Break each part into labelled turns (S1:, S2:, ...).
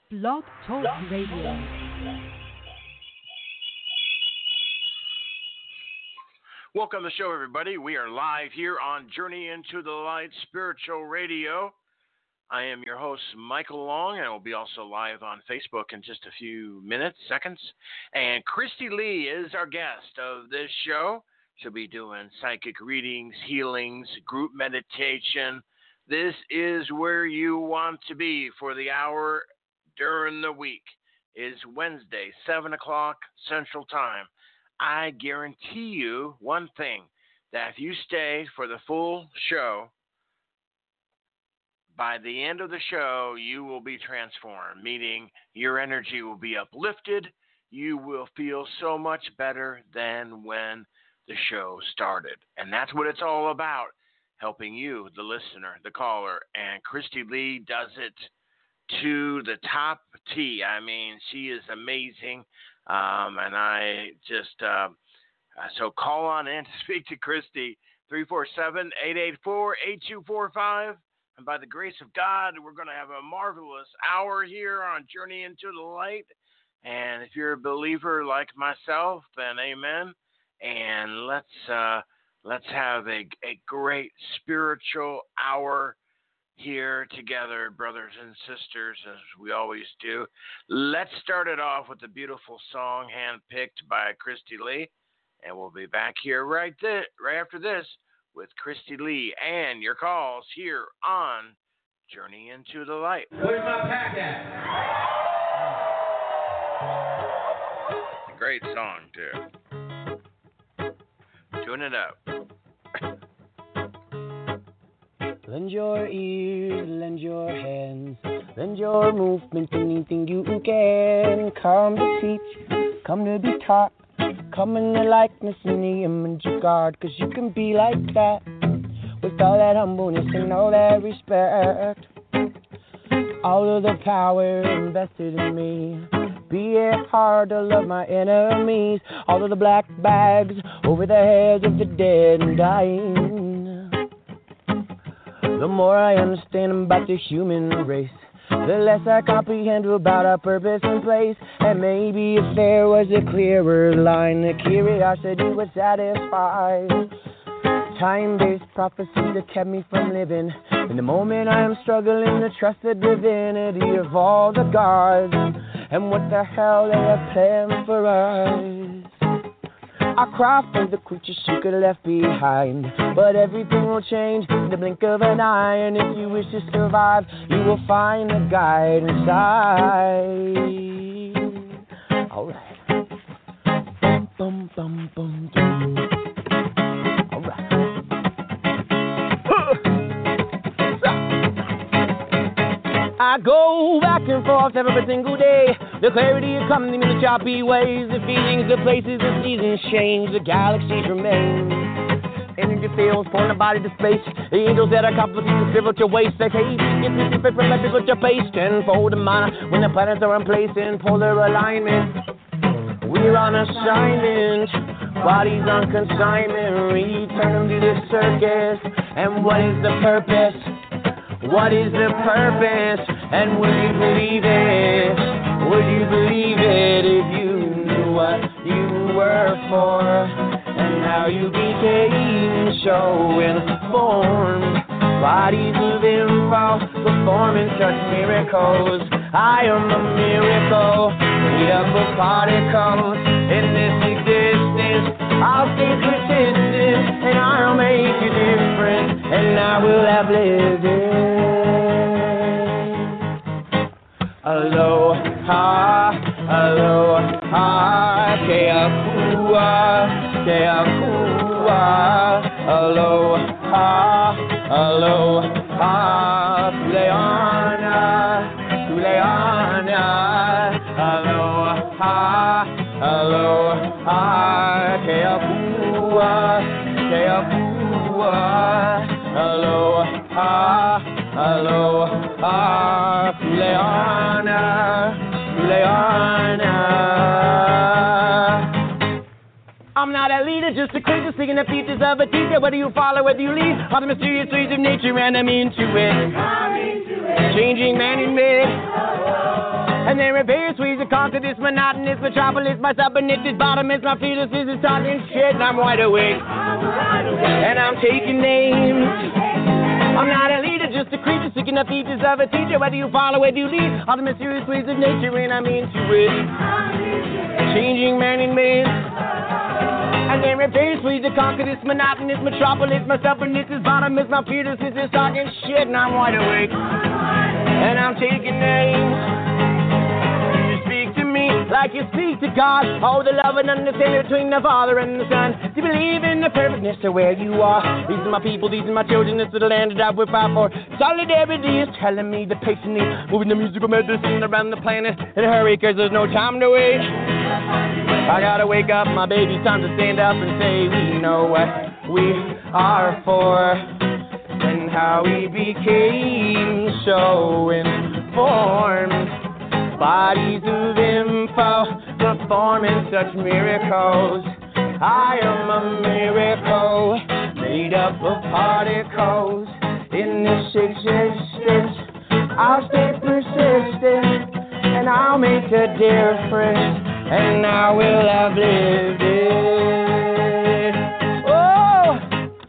S1: Blog Talk Radio.
S2: Welcome to the show, everybody. We are live here on Journey into the Light Spiritual Radio. I am your host, Michael Long, and I will be also live on Facebook in just a few seconds. And Christy Lee is our guest of this show. She'll be doing psychic readings, healings, group meditation. This is where you want to be for the hour during the week. It's Wednesday, 7 o'clock Central Time. I guarantee you one thing, that if you stay for the full show, by the end of the show, you will be transformed, meaning your energy will be uplifted. You will feel so much better than when the show started. And that's what it's all about, helping you, the listener, the caller. And Christy Lee does it to the top T. I mean, she is amazing. And I just, so call on in to speak to Christy, 347-884-8245. And by the grace of God, we're going to have a marvelous hour here on Journey into the Light. And if you're a believer like myself, then amen. And let's have a great spiritual hour here together, brothers and sisters, as we always do. Let's start it off with a beautiful song handpicked by Christy Lee. And we'll be back here right after this with Christy Lee and your calls here on Journey into the Light.
S3: Where's my pack at?
S2: It's a great song, too. Tune it up.
S4: Lend your ears, lend your hands, lend your movement, anything you can. Come to teach, come to be taught. Come in the likeness and the image of God, 'cause you can be like that, with all that humbleness and all that respect. All of the power invested in me, be it hard to love my enemies. All of the black bags over the heads of the dead and dying. The more I understand about the human race, the less I comprehend about our purpose and place. And maybe if there was a clearer line, the curiosity would satisfy. Time-based prophecy that kept me from living. In the moment I am struggling to trust the divinity of all the gods and what the hell they have planned for us. I cry for the creatures you could have left behind, but everything will change in the blink of an eye. And if you wish to survive, you will find a guide inside. Alright. Bum, bum, bum, bum. Alright. I go back and forth every single day. The clarity of coming in the choppy ways, the feelings, the places, the seasons change, the galaxies remain. Energy fields pulling the body to space. The angels that are complicating spiritual waste. They hate if you different from that spiritual pace. Tenfold in mana when the planets are in place in polar alignment. We're on assignment, bodies on consignment. Return them to the circus. And what is the purpose? What is the purpose? And would you believe it? Would you believe it if you knew what you were for? And how you became so informed. Bodies moving false, performing such miracles. I am a miracle, made up of particles. In this existence, I'll stay persistent, and I'll make a difference, and I will have lived it. Aloha, aloha, ke akua, aloha, aloha, kuleana, kuleana, aloha, aloha, ke akua, aloha, aloha, kuleana, kuleana. I'm not a leader, just a creature singing the features of a teacher. Whether you follow, whether you lead, all the mysterious ways of nature, and I'm into it. Changing man and myth. And then repair squeeze to conquer this monotonous metropolis. My stubbornness is bottomless, my fetus is talking shit, and I'm wide awake. And I'm taking names. I'm not a leader, just a creature, seeking the features of a teacher. Whether you follow, where do you lead? All the mysterious ways of nature, and I'm into it. Changing man and man. And then repair squeeze to conquer this monotonous metropolis. My stubbornness is bottomless, my fetus is talking shit, and I'm wide awake. And I'm taking names. You speak to me like you speak to God. Oh, the love and understanding between the Father and the Son. Do you believe in the perfectness of where you are? These are my people, these are my children. This is the land that I would fight for. Solidarity is telling me the pace and need. Moving the musical medicine around the planet in a hurry, cause there's no time to wait. I gotta wake up, my baby, time to stand up and say we know what we are for. And how we became so informed. Bodies of info performing such miracles. I am a miracle made up of particles. In this existence I'll stay persistent, and I'll make a difference, and I will have lived it. Oh,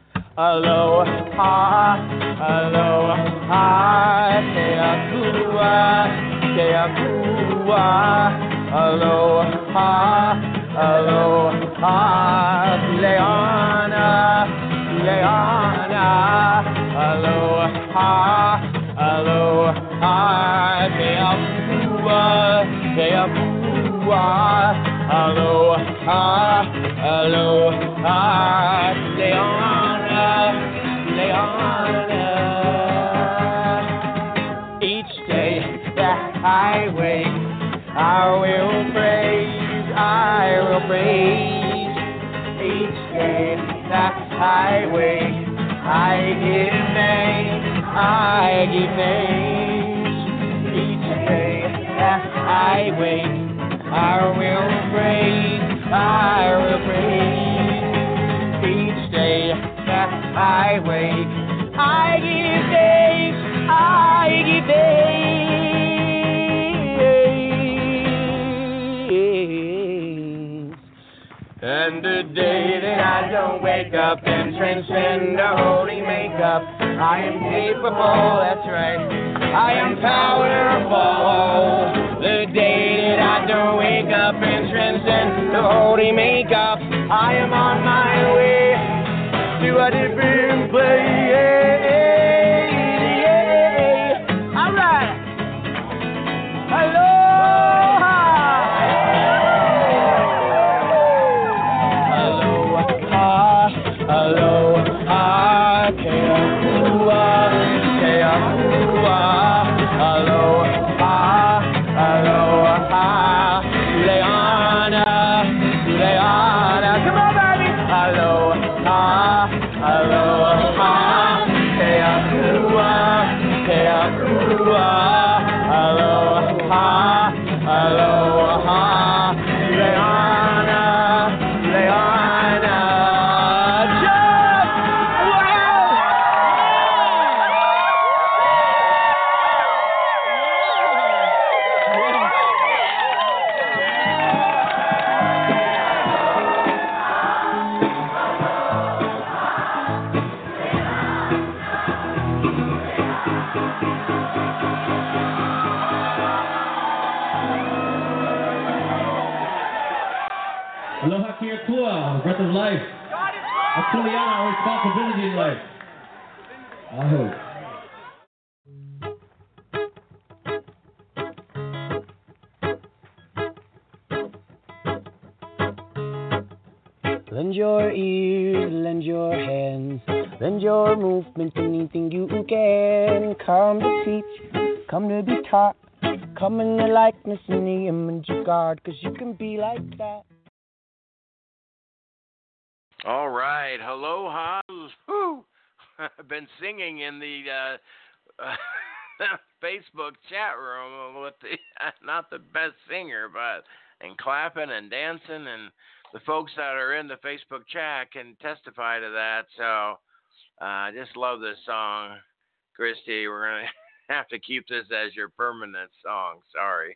S4: aloha, aloha, te akua, aloha, aloha, Leona, Leona, aloha, aloha, te akua, aloha, aloha, Leona, Leona. Each day that I wake, I will praise. Each day that I wake, I give thanks. Each day that I wake, I will praise. Each day that I wake, I give thanks. And the day that I don't wake up and transcend the holy makeup, I am capable, that's right, I am powerful. The day that I don't wake up and transcend the holy makeup, I am on my way to a different place. All right. Aloha. Aloha, ke akua, aloha, aloha, Leona, Leona, come on, baby, aloha, aloha, ke akua, aloha, aloha, Leona, Leona.
S3: Aloha kia kua, the breath of life. Akuliana, our responsibility in life. Aho.
S4: Lend your ears, lend your hands, lend your movement, anything you can. Come to teach, come to be taught, come in the likeness and the image of God, 'cause you can be like that.
S2: All right, aloha. Woo. I've been singing in the Facebook chat room with the not the best singer, but and clapping and dancing, and the folks that are in the Facebook chat can testify to that. So I just love this song, Christy. We're gonna have to keep this as your permanent song. Sorry.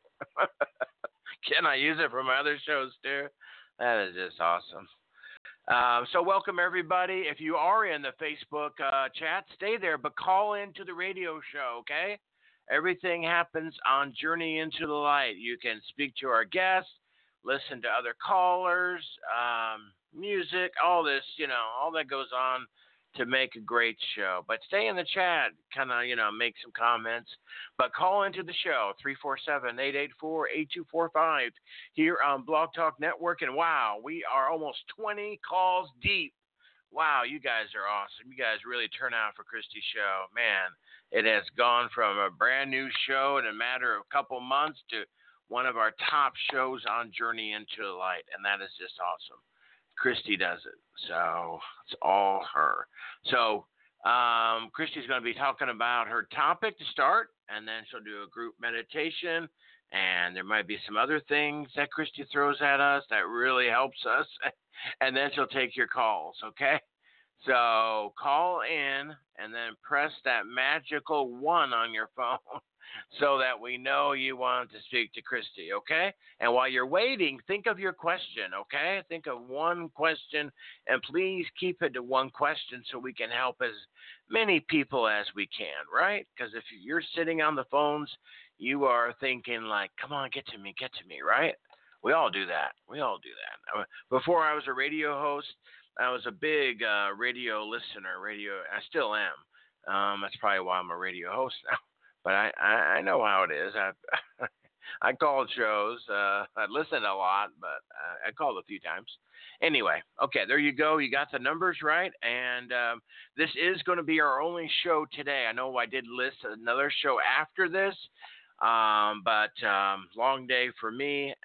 S2: Can I use it for my other shows too? That is just awesome. So welcome everybody. If you are in the Facebook chat, stay there, but call into the radio show, okay? Everything happens on Journey into the Light. You can speak to our guests, listen to other callers, music, all this, all that goes on to make a great show. But stay in the chat, kind of, make some comments. But call into the show, 347-884-8245 here on Blog Talk Network. And wow, we are almost 20 calls deep. Wow, you guys are awesome. You guys really turn out for Christy's show. Man, it has gone from a brand new show in a matter of a couple months to one of our top shows on Journey into the Light. And that is just awesome. Christy does it, so it's all her. So Christy's going to be talking about her topic to start, and then she'll do a group meditation, and there might be some other things that Christy throws at us that really helps us, and then she'll take your calls, okay? So call in, and then press that magical 1 on your phone so that we know you want to speak to Christy, okay? And while you're waiting, think of your question, okay? Think of one question, and please keep it to one question so we can help as many people as we can, right? Because if you're sitting on the phones, you are thinking like, come on, get to me, right? We all do that. Before I was a radio host, I was a big radio listener. I still am. That's probably why I'm a radio host now. But I know how it is. I called shows. I listened a lot, but I called a few times. Anyway, okay, there you go. You got the numbers right. And this is going to be our only show today. I know I did list another show after this, but long day for me.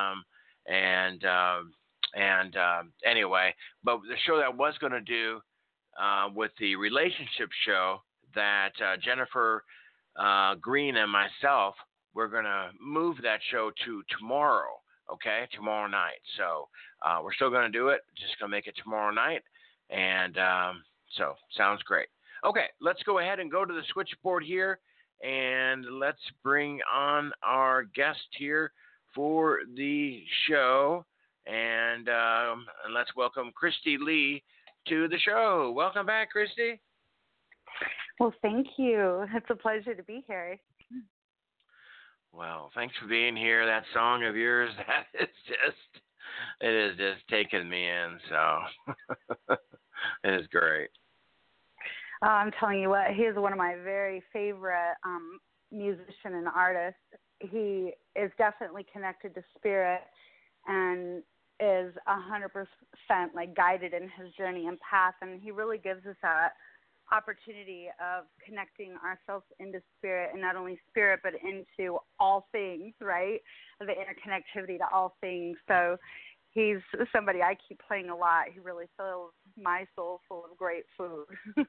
S2: Anyway, but the show that I was going to do with the relationship show that Jennifer Green and myself, we're going to move that show to tomorrow, okay, tomorrow night. So we're still going to do it, just going to make it tomorrow night. And so sounds great. Okay, let's go ahead and go to the switchboard here, and let's bring on our guest here for the show. And let's welcome Christy Lee to the show. Welcome back, Christy.
S5: Well, thank you. It's a pleasure to be here.
S2: Well, thanks for being here. That song of yours, it is just taking me in. So it is great.
S5: I'm telling you what, he is one of my very favorite musician and artists. He is definitely connected to spirit and is 100% like guided in his journey and path, and he really gives us that opportunity of connecting ourselves into spirit, and not only spirit but into all things, right? The interconnectivity to all things. So he's somebody I keep playing a lot. He really fills my soul full of great food.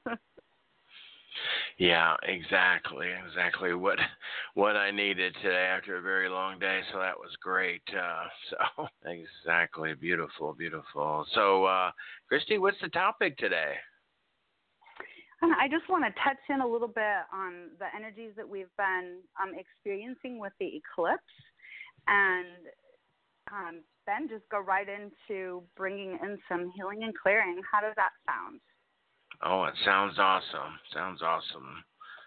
S2: Yeah, exactly what I needed today after a very long day. So that was great. So exactly, beautiful. So, Christy, what's the topic today?
S5: I just want to touch in a little bit on the energies that we've been experiencing with the eclipse, and then just go right into bringing in some healing and clearing. How does that sound?
S2: Oh, it sounds awesome.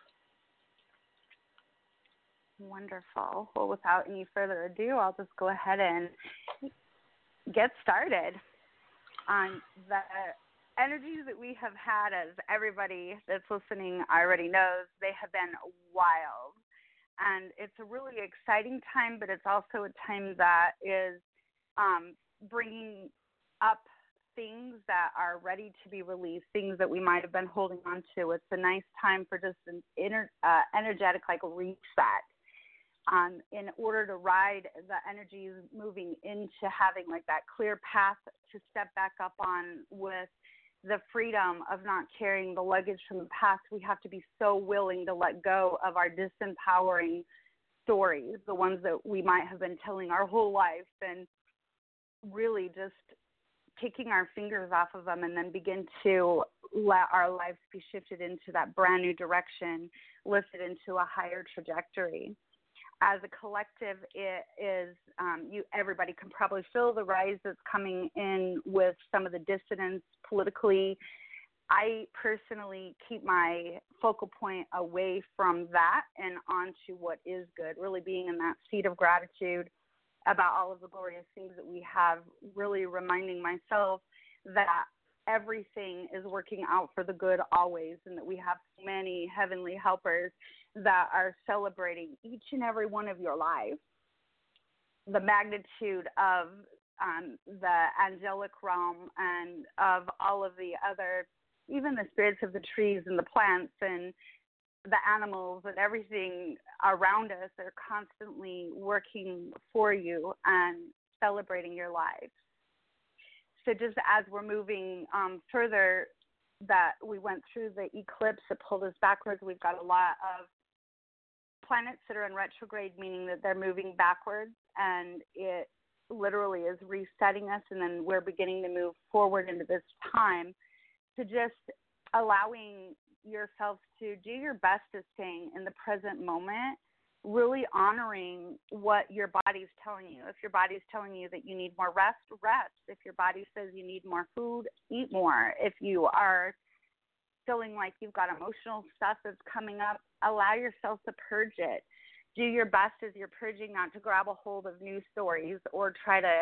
S5: Wonderful. Well, without any further ado, I'll just go ahead and get started. The energies that we have had, as everybody that's listening already knows, they have been wild. And it's a really exciting time, but it's also a time that is bringing up things that are ready to be released, things that we might have been holding on to. It's a nice time for just an energetic like reset in order to ride the energies moving into having like that clear path to step back up on with the freedom of not carrying the luggage from the past. We have to be so willing to let go of our disempowering stories, the ones that we might have been telling our whole life, and really just taking our fingers off of them and then begin to let our lives be shifted into that brand new direction, lifted into a higher trajectory. As a collective, it is everybody can probably feel the rise that's coming in with some of the dissonance politically. I personally keep my focal point away from that and onto what is good, really being in that seat of gratitude about all of the glorious things that we have, really reminding myself that everything is working out for the good always, and that we have many heavenly helpers that are celebrating each and every one of your lives. The magnitude of the angelic realm and of all of the other, even the spirits of the trees and the plants and the animals and everything around us, are constantly working for you and celebrating your lives. So just as we're moving further, that we went through the eclipse that pulled us backwards, we've got a lot of planets that are in retrograde, meaning that they're moving backwards, and it literally is resetting us, and then we're beginning to move forward into this time, to just allowing yourself to do your best at staying in the present moment, really honoring what your body's telling you. If your body's telling you that you need more rest, rest. If your body says you need more food, eat more. If you are feeling like you've got emotional stuff that's coming up, allow yourself to purge it. Do your best as you're purging, not to grab a hold of new stories or try to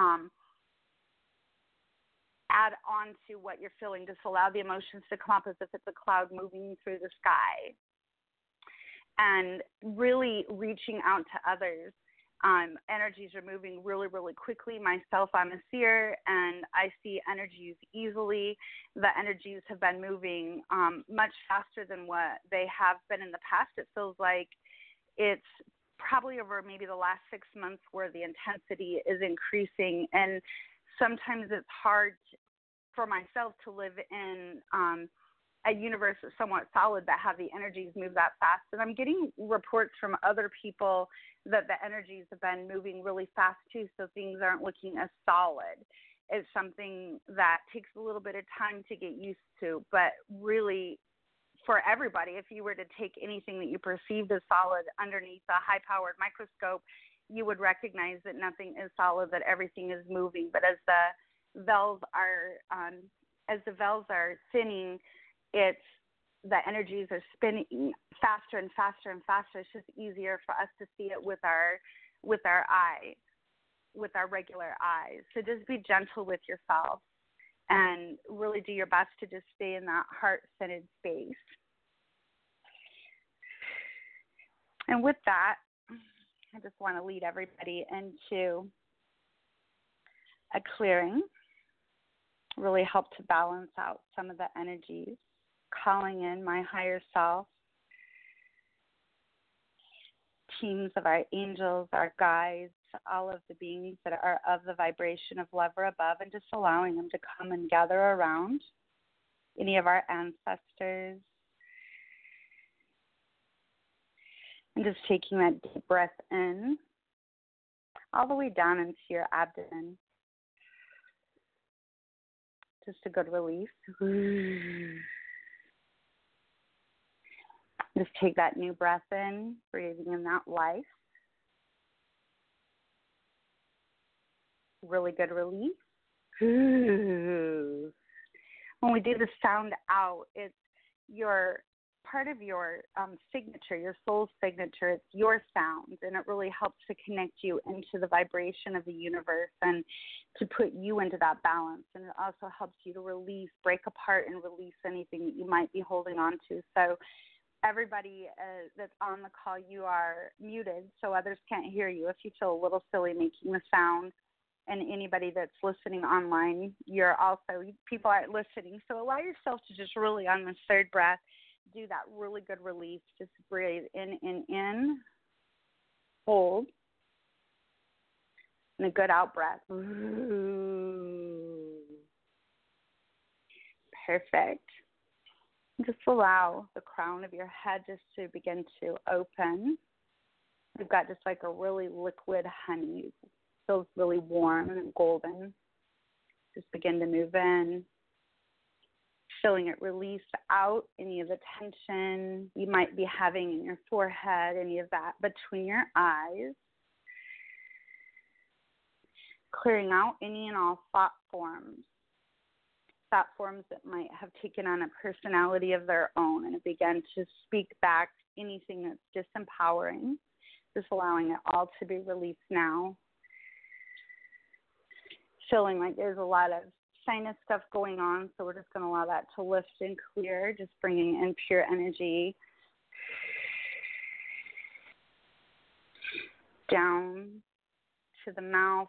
S5: add on to what you're feeling. Just allow the emotions to come up as if it's a cloud moving through the sky. And really reaching out to others. Energies are moving really, really quickly. Myself, I'm a seer, and I see energies easily. The energies have been moving much faster than what they have been in the past. It feels like it's probably over maybe the last 6 months where the intensity is increasing. And sometimes it's hard for myself to live in a universe that's somewhat solid that have the energies move that fast. And I'm getting reports from other people that the energies have been moving really fast too, so things aren't looking as solid. It's something that takes a little bit of time to get used to, but really for everybody, if you were to take anything that you perceived as solid underneath a high-powered microscope, you would recognize that nothing is solid, that everything is moving. But as the veils are thinning, the energies are spinning faster and faster and faster. It's just easier for us to see it with our eye, with our regular eyes. So just be gentle with yourself and really do your best to just stay in that heart-centered space. And with that, I just want to lead everybody into a clearing, really help to balance out some of the energies, calling in my higher self, teams of our angels, our guides, all of the beings that are of the vibration of love or above, and just allowing them to come and gather around any of our ancestors. And just taking that deep breath in, all the way down into your abdomen. Just a good release. Just take that new breath in, breathing in that life. Really good release. When we do the sound out, it's your part of your signature, your soul signature. It's your sound, and it really helps to connect you into the vibration of the universe and to put you into that balance. And it also helps you to release, break apart, and release anything that you might be holding on to. So everybody that's on the call, you are muted so others can't hear you. If you feel a little silly making the sound, and anybody that's listening online, people aren't listening. So allow yourself to just really, on this third breath, do that really good release. Just breathe in, hold, and a good out breath. Perfect. Just allow the crown of your head just to begin to open. You've got just like a really liquid honey. It feels really warm and golden. Just begin to move in. feeling it release out, any of the tension you might be having in your forehead, any of that between your eyes. Clearing out any and all thought forms that might have taken on a personality of their own, and begin to speak back anything that's disempowering, just allowing it all to be released now. Feeling like there's a lot of sinus stuff going on, so we're just going to allow that to lift and clear, just bringing in pure energy down to the mouth.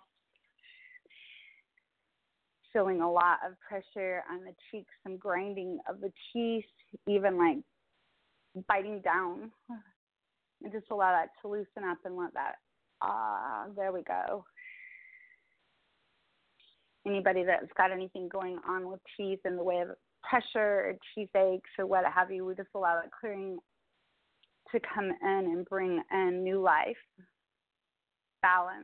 S5: Feeling a lot of pressure on the cheeks, some grinding of the teeth, even like biting down. And just allow that to loosen up and let that, there we go. Anybody that's got anything going on with teeth in the way of pressure or teeth aches or what have you, we just allow that clearing to come in and bring in new life, balance.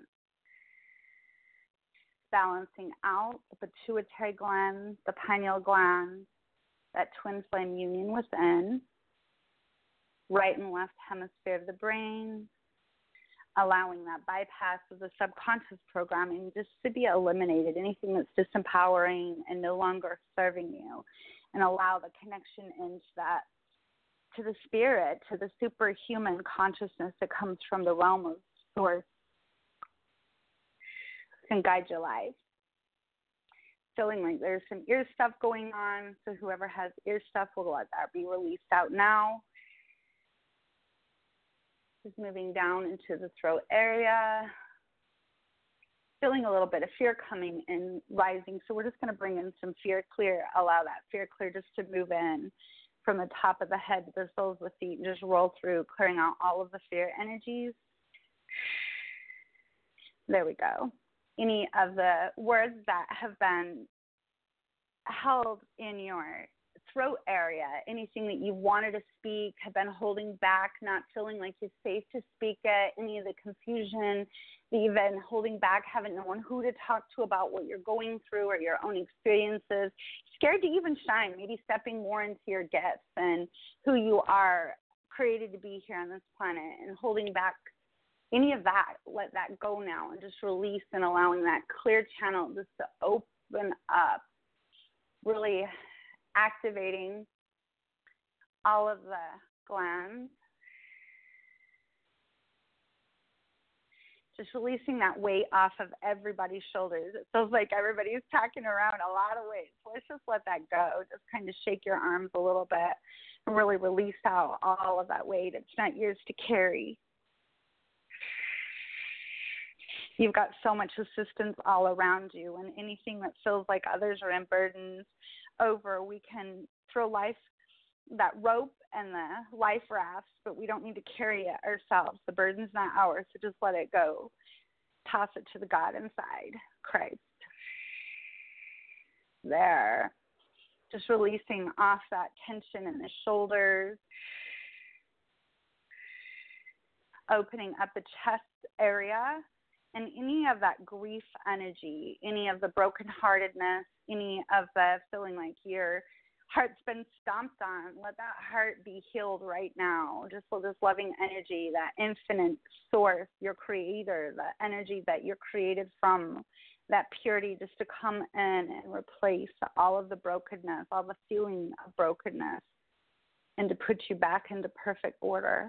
S5: Balancing out the pituitary gland, the pineal gland, that twin flame union within, right and left hemisphere of the brain, allowing that bypass of the subconscious programming just to be eliminated, anything that's disempowering and no longer serving you, and allow the connection into that, to the spirit, to the superhuman consciousness that comes from the realm of source, can guide your life. Feeling like there's some ear stuff going on, so whoever has ear stuff will let that be released out now. Just moving down into the throat area. Feeling a little bit of fear coming in, rising, so we're just going to bring in some fear clear, allow that fear clear just to move in from the top of the head to the soles of the feet, and just roll through, clearing out all of the fear energies. There we go. Any of the words that have been held in your throat area, anything that you wanted to speak, have been holding back, not feeling like you're safe to speak it, any of the confusion that you've been holding back, haven't known who to talk to about what you're going through or your own experiences, scared to even shine, maybe stepping more into your gifts and who you are created to be here on this planet, and holding back any of that, let that go now and just release, and allowing that clear channel just to open up, really activating all of the glands. Just releasing that weight off of everybody's shoulders. It feels like everybody's packing around a lot of weight. So let's just let that go. Just kind of shake your arms a little bit and really release out all of that weight. It's not yours to carry. You've got so much assistance all around you, and anything that feels like others are in burdens over, we can throw life, that rope and the life rafts, but we don't need to carry it ourselves. The burden's not ours, so just let it go. Toss it to the God inside, Christ. There. Just releasing off that tension in the shoulders. Opening up the chest area. And any of that grief energy, any of the brokenheartedness, any of the feeling like your heart's been stomped on, let that heart be healed right now. Just for this loving energy, that infinite source, your creator, the energy that you're created from, that purity just to come in and replace all of the brokenness, all the feeling of brokenness, and to put you back into perfect order.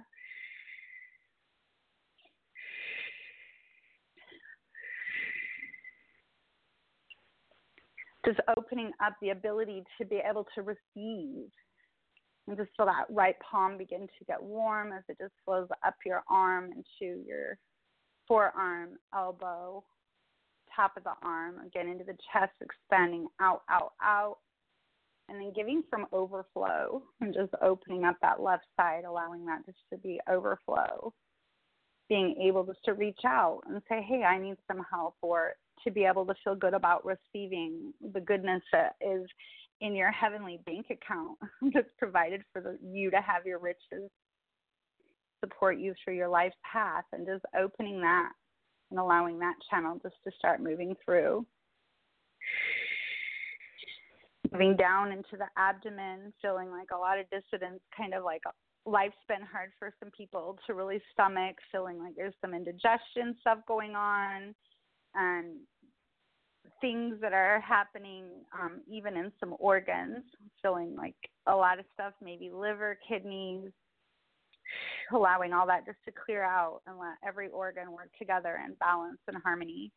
S5: Just opening up the ability to be able to receive, and just feel that right palm begin to get warm as it just flows up your arm into your forearm, elbow, top of the arm, again into the chest, expanding out, out, out, and then giving from overflow and just opening up that left side, allowing that just to be overflow, being able just to reach out and say, hey, I need some help, or to be able to feel good about receiving the goodness that is in your heavenly bank account that's provided for you to have your riches support you through your life path, and just opening that and allowing that channel just to start moving through. moving down into the abdomen, feeling like a lot of dissonance, kind of like life's been hard for some people to really stomach, feeling like there's some indigestion stuff going on, and things that are happening even in some organs, feeling like a lot of stuff, maybe liver, kidneys, allowing all that just to clear out and let every organ work together in balance and harmony.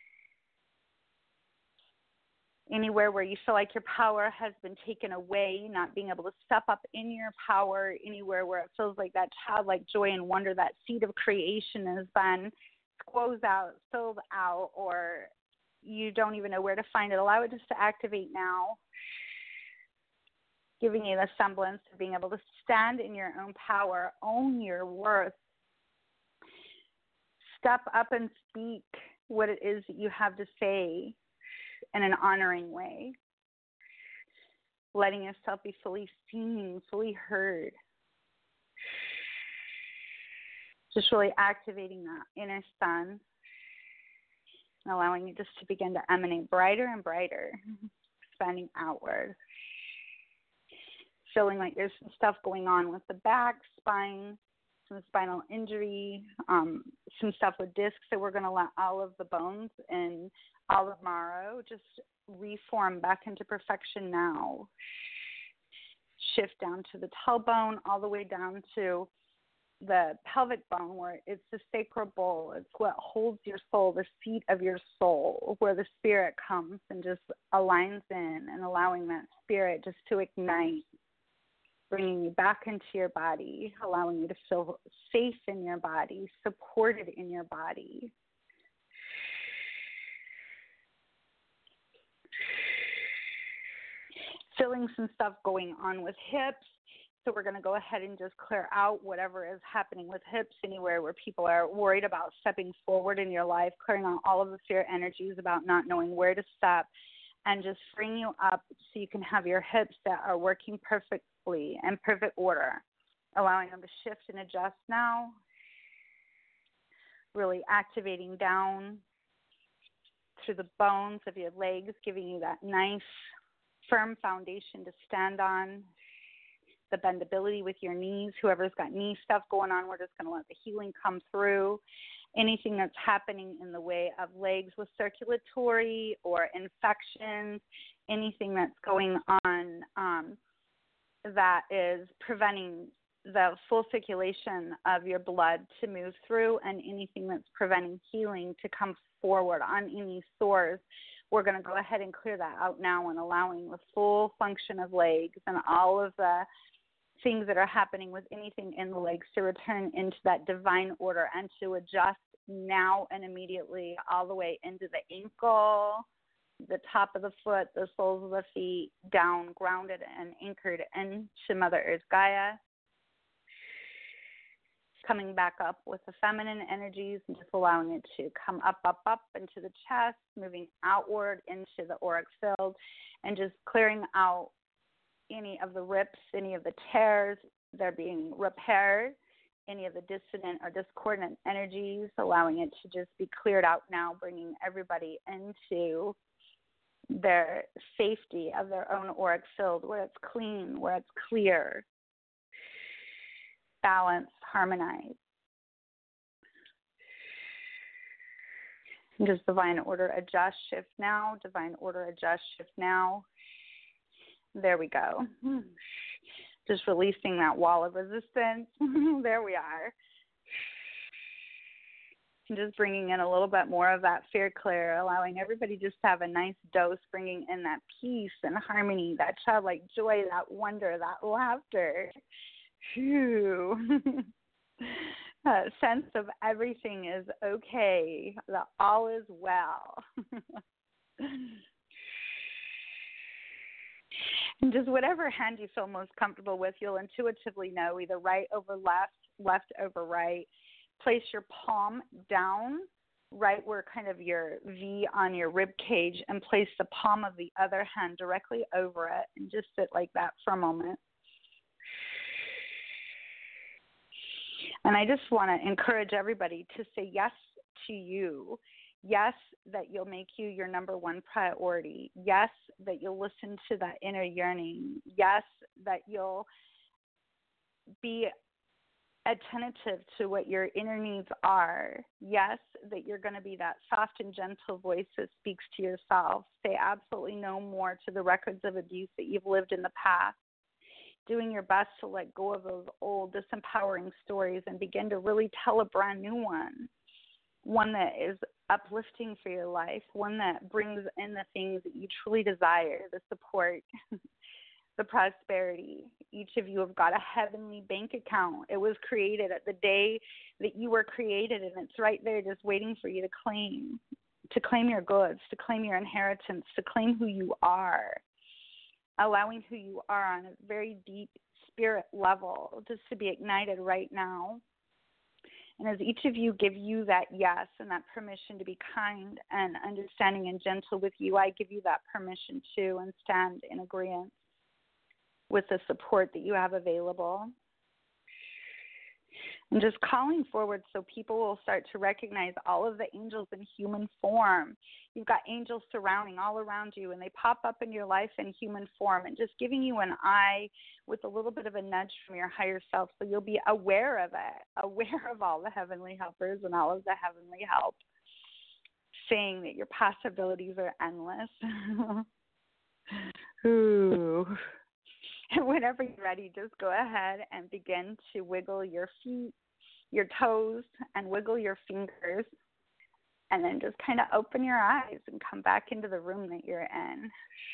S5: Anywhere where you feel like your power has been taken away, not being able to step up in your power, anywhere where it feels like that childlike joy and wonder, that seed of creation has been squoze out, filled out, or you don't even know where to find it. Allow it just to activate now, giving you the semblance of being able to stand in your own power, own your worth, step up and speak what it is that you have to say in an honoring way, letting yourself be fully seen, fully heard, just really activating that inner sun, allowing it just to begin to emanate brighter and brighter, expanding outward, feeling like there's some stuff going on with the back, spine, some spinal injury, some stuff with discs, that we're going to let all of the bones and all of marrow just reform back into perfection now. Shift down to the tailbone, all the way down to the pelvic bone, where it's the sacral bowl. It's what holds your soul, the seat of your soul, where the spirit comes and just aligns in, and allowing that spirit just to ignite, bringing you back into your body, allowing you to feel safe in your body, supported in your body. Feeling some stuff going on with hips. So we're going to go ahead and just clear out whatever is happening with hips, anywhere where people are worried about stepping forward in your life, clearing out all of the fear energies about not knowing where to step, and just freeing you up so you can have your hips that are working perfectly in perfect order, allowing them to shift and adjust now, really activating down through the bones of your legs, giving you that nice, firm foundation to stand on, the bendability with your knees. Whoever's got knee stuff going on, we're just going to let the healing come through. Anything that's happening in the way of legs with circulatory or infections, anything that's going on that is preventing the full circulation of your blood to move through, and anything that's preventing healing to come forward on any sores, we're going to go ahead and clear that out now, and allowing the full function of legs and all of the things that are happening with anything in the legs to return into that divine order and to adjust now and immediately all the way into the ankle, the top of the foot, the soles of the feet, down, grounded and anchored into Mother Earth Gaia. Coming back up with the feminine energies and just allowing it to come up, up, up into the chest, moving outward into the auric field, and just clearing out any of the rips, any of the tears. They're being repaired, any of the dissonant or discordant energies, allowing it to just be cleared out now, bringing everybody into their safety of their own auric field, where it's clean, where it's clear, balanced, harmonized. And just divine order, adjust, shift now. Divine order, adjust, shift now. There we go. Just releasing that wall of resistance. There we are. And just bringing in a little bit more of that fear clear, allowing everybody just to have a nice dose, bringing in that peace and harmony, that childlike joy, that wonder, that laughter. Phew. That sense of everything is okay, that all is well. And just whatever hand you feel most comfortable with, you'll intuitively know, either right over left, left over right. Place your palm down right where kind of your V on your rib cage, and place the palm of the other hand directly over it, and just sit like that for a moment. And I just want to encourage everybody to say yes to you. Yes, that you'll make you your number one priority. Yes, that you'll listen to that inner yearning. Yes, that you'll be attentive to what your inner needs are. Yes, that you're going to be that soft and gentle voice that speaks to yourself. Say absolutely no more to the records of abuse that you've lived in the past. Doing your best to let go of those old disempowering stories and begin to really tell a brand new one that is uplifting for your life, one that brings in the things that you truly desire, the support, the prosperity. Each of you have got a heavenly bank account. It was created at the day that you were created, and it's right there just waiting for you to claim your goods, to claim your inheritance, to claim who you are, allowing who you are on a very deep spirit level just to be ignited right now. And as each of you give you that yes and that permission to be kind and understanding and gentle with you, I give you that permission too, and stand in agreement with the support that you have available. And just calling forward so people will start to recognize all of the angels in human form. You've got angels surrounding all around you, and they pop up in your life in human form, and just giving you an eye with a little bit of a nudge from your higher self, so you'll be aware of it, aware of all the heavenly helpers and all of the heavenly help, saying that your possibilities are endless. Ooh. And whenever you're ready, just go ahead and begin to wiggle your feet, your toes, and wiggle your fingers. And then just kind of open your eyes and come back into the room that you're in.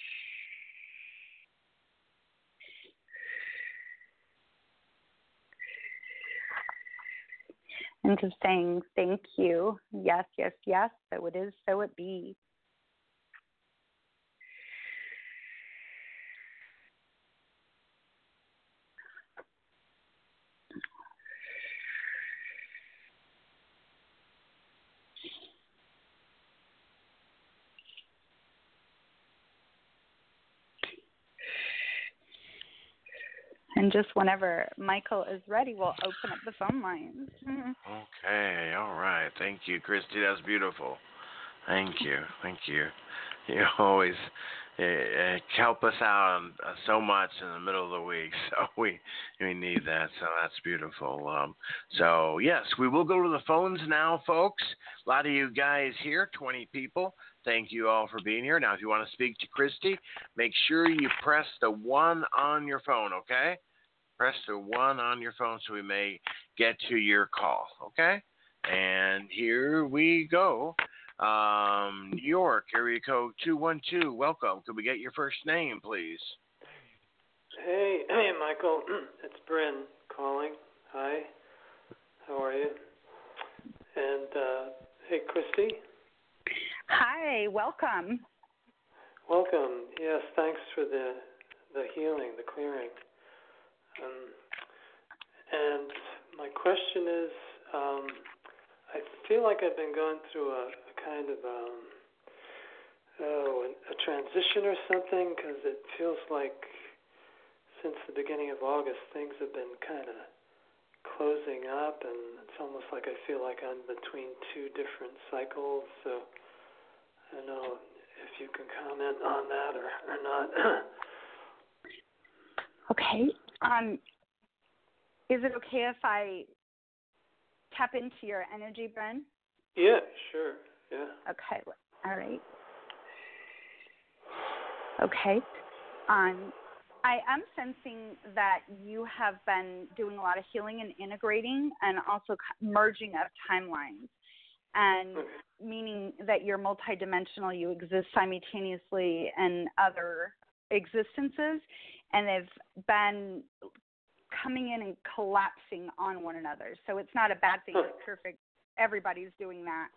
S5: And just saying thank you. Yes, yes, yes. So it is, so it be. And just whenever Michael is ready, we'll open up the phone lines.
S2: Okay, all right. Thank you, Christy. That's beautiful. Thank you. Thank you. You always help us out so much in the middle of the week, so we need that. So that's beautiful. So yes, we will go to the phones now, folks. A lot of you guys here, 20 people. Thank you all for being here. Now, if you want to speak to Christy, make sure you press the 1 on your phone, okay? Press the 1 on your phone so we may get to your call, okay? And here we go. New York, area code 212. Welcome. Could we get your first name, please?
S6: Hey, Michael. It's Bryn calling. Hi. How are you? And hey, Christy.
S5: Hi. Welcome.
S6: Welcome. Yes. Thanks for the healing, the clearing. And my question is, I feel like I've been going through a kind of a transition or something, because it feels like since the beginning of August things have been kind of closing up, and it's almost like I feel like I'm between two different cycles. So I don't know if you can comment on that or not.
S5: Okay. Is it okay if I tap into your energy, Bryn?
S6: Yeah, sure. Yeah.
S5: Okay. All right. Okay. I am sensing that you have been doing a lot of healing and integrating, and also merging of timelines, and meaning that you're multidimensional. You exist simultaneously in other existences, and they've been coming in and collapsing on one another. So it's not a bad thing. It's perfect. Everybody's doing that.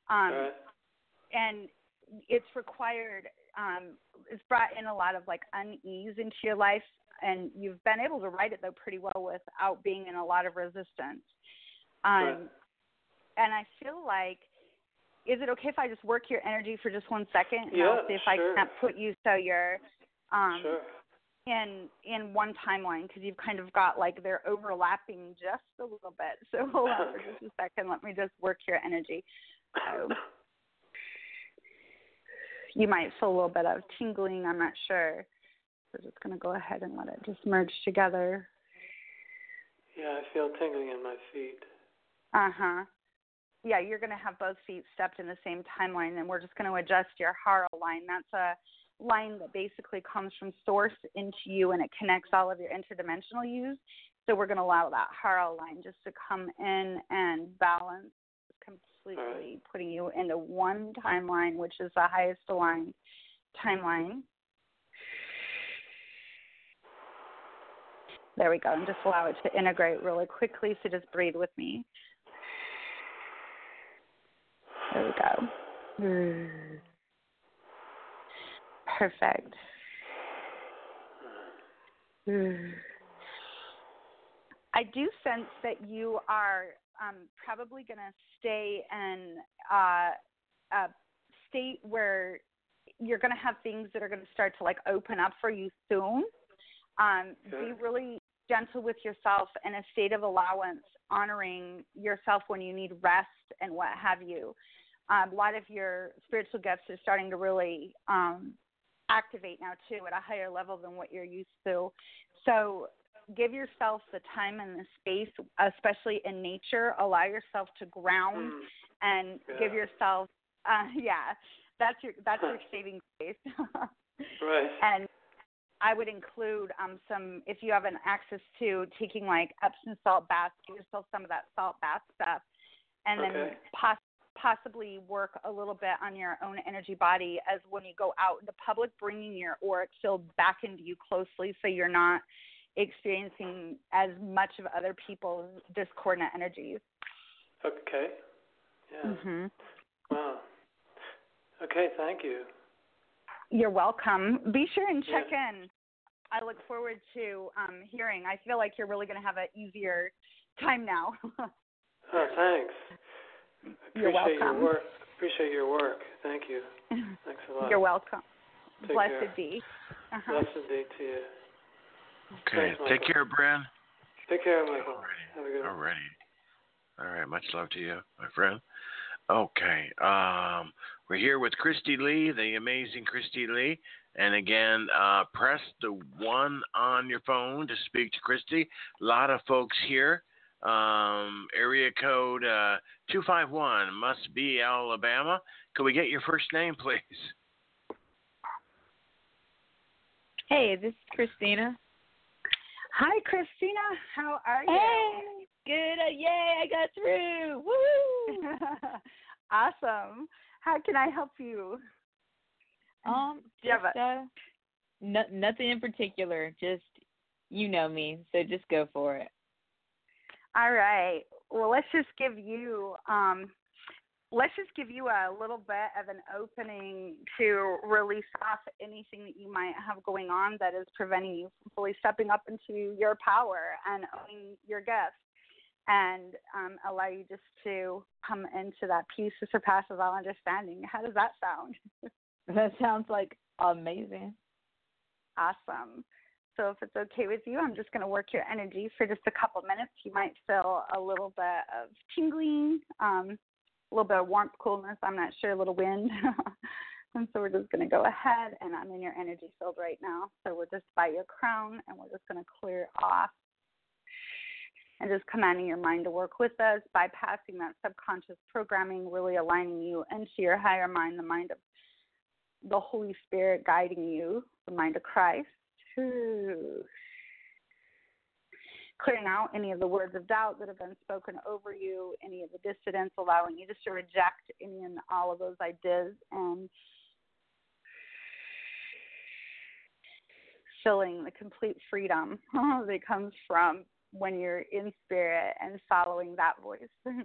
S5: And it's required, it's brought in a lot of like unease into your life, and you've been able to ride it though pretty well without being in a lot of resistance. And I feel like, is it okay if I just work your energy for just 1 second? And I'll see if I can't put you so you're in one timeline, because you've kind of got like they're overlapping just a little bit. So hold on for just a second. Let me just work your energy. So You might feel a little bit of tingling. I'm not sure. We're just going to go ahead and let it just merge together.
S6: Yeah, I feel tingling in my feet.
S5: Uh-huh. Yeah, you're going to have both feet stepped in the same timeline, and we're just going to adjust your hara line. That's a line that basically comes from source into you, and it connects all of your interdimensional yous. So we're going to allow that hara line just to come in and balance completely, putting you into one timeline, which is the highest aligned timeline. There we go, and just allow it to integrate really quickly, so just breathe with me. There we go. Perfect. I do sense that you are probably going to stay in a state where you're going to have things that are going to start to like open up for you soon. Be really gentle with yourself in a state of allowance, honoring yourself when you need rest and what have you. A lot of your spiritual gifts are starting to really activate now too at a higher level than what you're used to. So give yourself the time and the space, especially in nature. Allow yourself to ground and give yourself, that's your saving space.
S6: Right.
S5: And I would include some, if you have an access to taking like Epsom salt baths, give yourself some of that salt bath stuff, and then possibly work a little bit on your own energy body as when you go out into public, bringing your auric field back into you closely so you're not experiencing as much of other people's discordant energies.
S6: Okay. Yeah.
S5: Mm-hmm.
S6: Wow. Okay, thank you.
S5: You're welcome. Be sure and check in. I look forward to hearing. I feel like you're really going to have an easier time now.
S6: Oh, thanks.
S5: You're welcome.
S6: Appreciate your work. Thank you. Thanks a lot.
S5: You're welcome.
S6: Blessed
S5: care. Be.
S6: Blessed be to you.
S2: Okay.
S6: Thanks,
S2: take care, Bran.
S6: Take care, Michael. Have a good one.
S2: All right. Much love to you, my friend. Okay. We're here with Christy Lee, the amazing Christy Lee. And again, press the 1 on your phone to speak to Christy. A lot of folks here. Area code 251 must be Alabama. Could we get your first name, please?
S7: Hey, this is Christina.
S5: Hi, Christina. How are you?
S7: Hey, good. Yay, I got through. Woo!
S5: Awesome. How can I help you?
S7: Nothing in particular. Just, you know me, so just go for it.
S5: All right. Well, let's just give you a little bit of an opening to release off anything that you might have going on that is preventing you from fully stepping up into your power and owning your gifts, and allow you just to come into that peace that surpasses all understanding. How does that sound?
S7: That sounds like amazing.
S5: Awesome. So if it's okay with you, I'm just going to work your energy for just a couple minutes. You might feel a little bit of tingling, a little bit of warmth, coolness, I'm not sure, a little wind. And so we're just going to go ahead, and I'm in your energy field right now. So we're just by your crown, and we're just going to clear off and just commanding your mind to work with us, bypassing that subconscious programming, really aligning you into your higher mind, the mind of the Holy Spirit guiding you, the mind of Christ. Clearing out any of the words of doubt that have been spoken over you, any of the dissidence, allowing you just to reject any and all of those ideas, and feeling the complete freedom that comes from when you're in spirit and following that voice.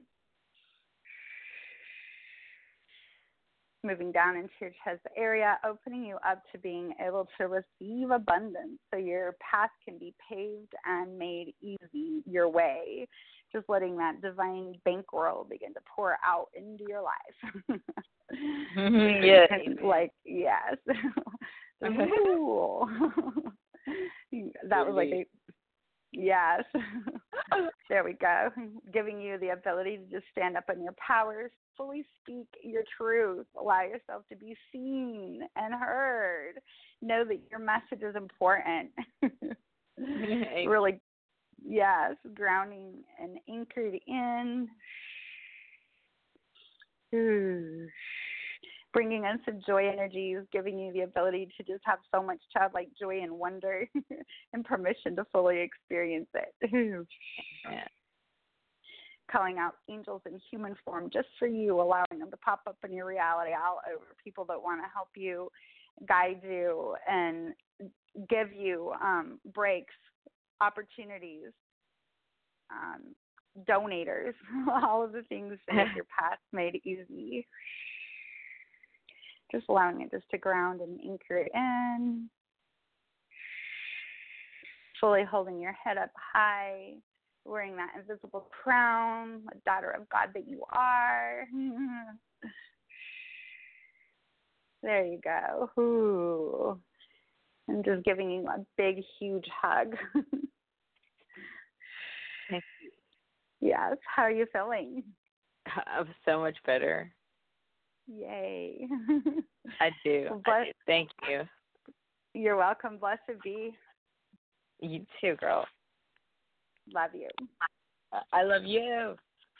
S5: Moving down into your chest area, opening you up to being able to receive abundance so your path can be paved and made easy your way. Just letting that divine bankroll begin to pour out into your life.
S7: Yes.
S5: Yes. Ooh. That was like yes. There we go. Giving you the ability to just stand up in your powers, fully speak your truth, allow yourself to be seen and heard. Know that your message is important. Really, yes, grounding and anchored in. Bringing in some joy energies, giving you the ability to just have so much childlike joy and wonder and permission to fully experience it.
S7: Yeah.
S5: Calling out angels in human form just for you, allowing them to pop up in your reality all over, people that want to help you, guide you, and give you breaks, opportunities, donators, all of the things to make your path made easy. Just allowing it just to ground and anchor it in. Fully holding your head up high, wearing that invisible crown, a daughter of God that you are. There you go. Ooh. I'm just giving you a big, huge hug.
S7: Thank you.
S5: Yes. How are you feeling?
S7: I'm so much better.
S5: Yay.
S7: I do. Thank you.
S5: You're welcome. Blessed be.
S7: You too, girl.
S5: Love you.
S7: I love you.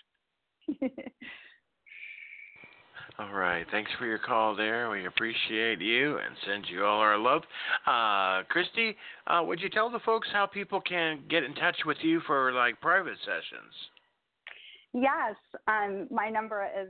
S2: All right. Thanks for your call there. We appreciate you and send you all our love. Christy, would you tell the folks how people can get in touch with you for, like, private sessions?
S5: Yes. My number is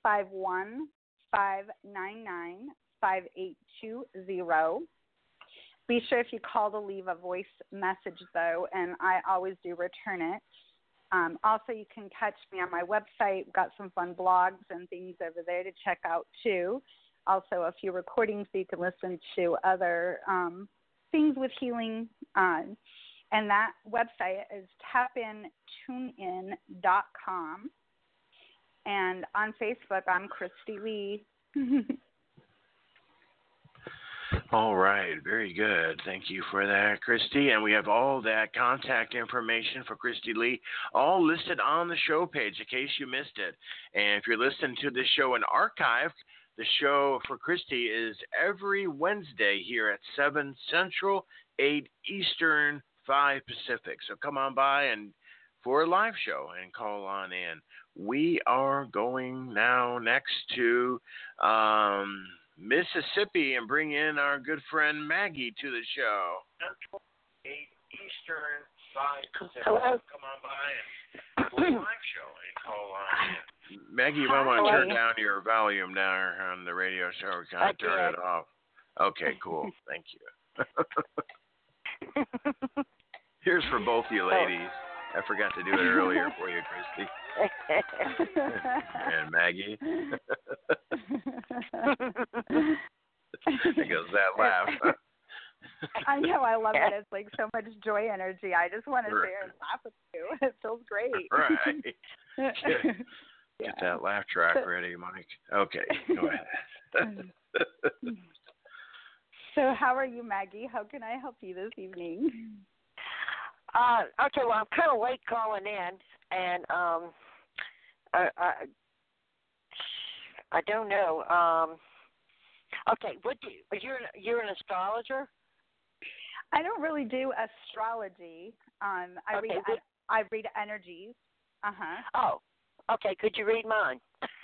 S5: 251-599-5820. Be sure if you call to leave a voice message, though, and I always do return it. Also, you can catch me on my website. We've got some fun blogs and things over there to check out, too. Also, a few recordings so you can listen to other things with healing. And that website is tapintunein.com. And on Facebook, I'm Christy Lee.
S2: All right, very good. Thank you for that, Christy. And we have all that contact information for Christy Lee all listed on the show page in case you missed it. And if you're listening to this show in archive, the show for Christy is every Wednesday here at 7 Central, 8 Eastern, 5 Pacific. So come on by and for a live show and call on in. We are going now next to Mississippi and bring in our good friend Maggie to the show. Central, 8 Eastern, 5 Pacific.
S8: Hello.
S2: Come on by and for a live show and call on in. Maggie, you might want to turn down your volume down on the radio so we can turn it off. Okay, cool. Thank you. Here's for both you ladies. I forgot to do it earlier for you, Christy. And Maggie. Because that laugh.
S5: I know, I love it. It's like so much joy energy. I just want to sit here and laugh with you. It feels great.
S2: Right. Get that laugh track ready, Mike. Okay, go ahead.
S5: So how are you, Maggie? How can I help you this evening?
S8: Okay, well, I'm kind of late calling in, and I don't know. Okay, what do you're an astrologer?
S5: I don't really do astrology. I read energies.
S8: Oh, okay. Could you read mine?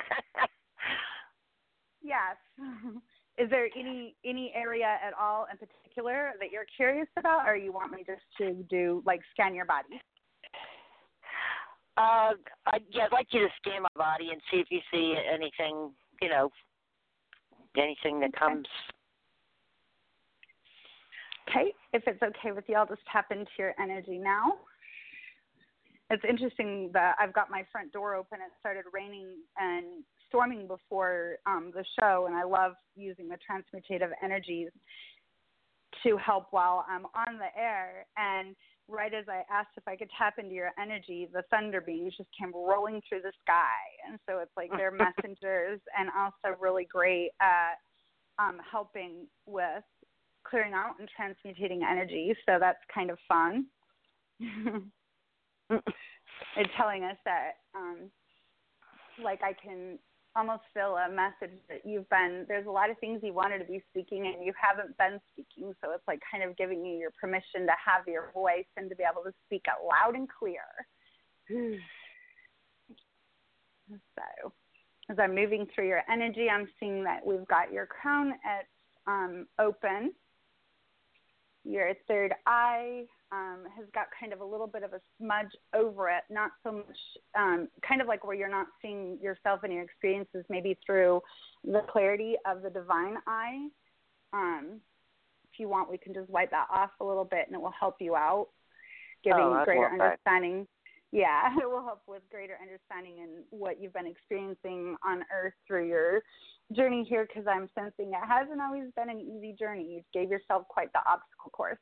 S5: Yes. Is there any area at all in particular that you're curious about, or you want me just to do, like, scan your body?
S8: I'd like you to scan my body and see if you see anything, anything that comes.
S5: Okay. If it's okay with you, I'll just tap into your energy now. It's interesting that I've got my front door open. It started raining and storming before the show, and I love using the transmutative energies to help while I'm on the air. And right as I asked if I could tap into your energy, the thunder beams just came rolling through the sky. And so it's like they're messengers and also really great at helping with clearing out and transmutating energy. So that's kind of fun. It's telling us that, like, I can almost feel a message that there's a lot of things you wanted to be speaking and you haven't been speaking. So it's like kind of giving you your permission to have your voice and to be able to speak out loud and clear. So as I'm moving through your energy, I'm seeing that we've got your crown at open. Your third eye has got kind of a little bit of a smudge over it, not so much, kind of like where you're not seeing yourself and your experiences maybe through the clarity of the divine eye. If you want, we can just wipe that off a little bit and it will help you out, giving greater understanding. Yeah, it will help with greater understanding in what you've been experiencing on Earth through your journey here, because I'm sensing it hasn't always been an easy journey. You gave yourself quite the obstacle course.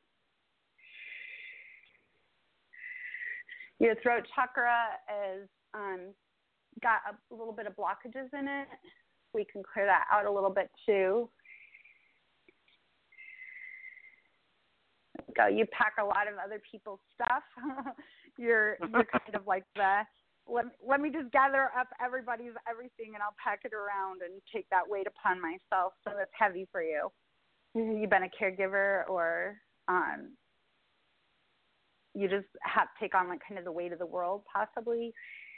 S5: Your throat chakra is got a little bit of blockages in it. We can clear that out a little bit too. Go. You pack a lot of other people's stuff. You're kind of like let me just gather up everybody's everything and I'll pack it around and take that weight upon myself, so it's heavy for you. You've been a caregiver, or you just have to take on like kind of the weight of the world, possibly.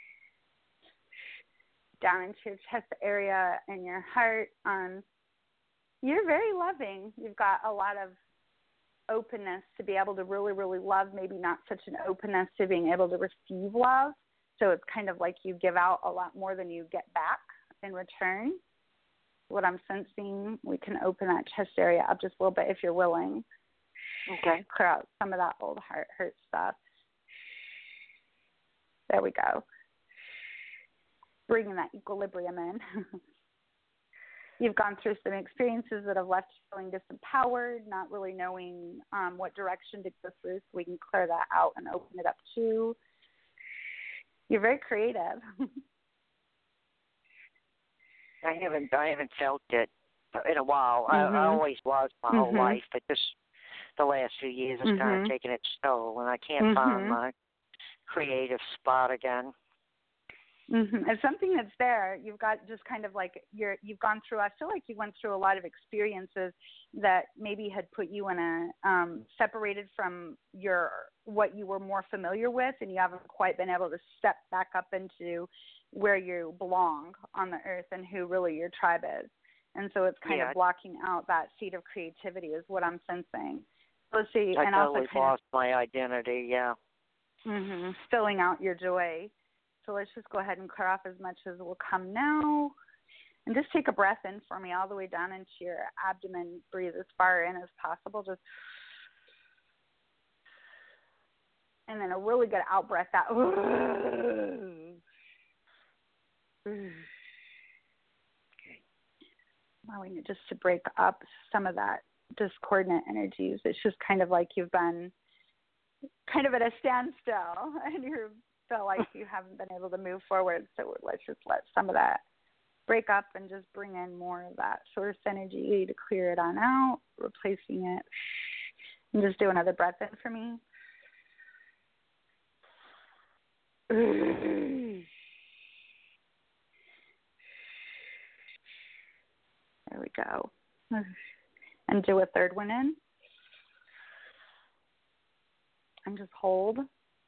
S5: Down into your chest area and your heart. You're very loving. You've got a lot of openness to be able to really, really love, maybe not such an openness to being able to receive love. So it's kind of like you give out a lot more than you get back in return. What I'm sensing, we can open that chest area up just a little bit if you're willing.
S8: Okay.
S5: Clear out some of that old heart hurt stuff. There we go. Bringing that equilibrium in. You've gone through some experiences that have left you feeling disempowered, not really knowing what direction to go through, so we can clear that out and open it up too. You're very creative.
S8: I haven't felt it in a while. I always was my whole life, but just the last few years it's kind of taken its toll, and I can't find my creative spot again.
S5: It's something that's there. You've got just kind of like you've gone through. I feel like you went through a lot of experiences that maybe had put you in a separated from what you were more familiar with, and you haven't quite been able to step back up into where you belong on the earth and who really your tribe is. And so it's kind of blocking out that seed of creativity is what I'm sensing. Let's see,
S8: I
S5: and
S8: totally
S5: also
S8: lost my identity. Yeah.
S5: Filling out your joy. So let's just go ahead and clear off as much as will come now. And just take a breath in for me all the way down into your abdomen. Breathe as far in as possible. And then a really good out breath out. Okay. Allowing it just to break up some of that discordant energies. It's just kind of like you've been kind of at a standstill and you feel like you haven't been able to move forward. So let's just let some of that break up and just bring in more of that source energy to clear it on out, replacing it. And just do another breath in for me. There we go. And do a third one in. And just hold.